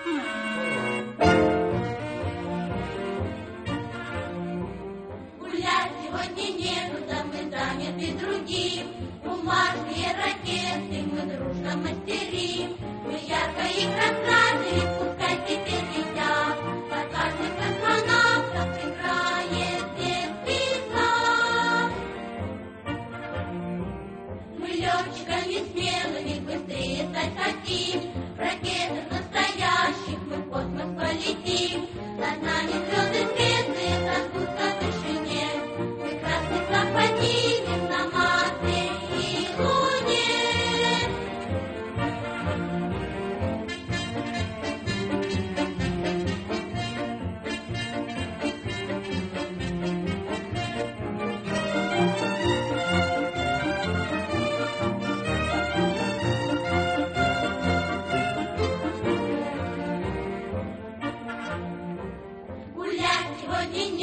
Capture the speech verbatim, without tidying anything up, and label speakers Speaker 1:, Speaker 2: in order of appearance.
Speaker 1: Гулять сегодня некуда, мы заняты другим. Бумажные ракеты мы дружно мастерим. Мы ярко их раскрасили, пускай теперь летят. От каждых космонавтов играет детский сад. Мы летчиками смелыми быстрее стать хотим. В ракетах настоящих мы в космос полетим. Над нами звезды светлые зажгутся в вышине. Мы красный флаг поднимем на Марсе и Луне. Гулять сегодня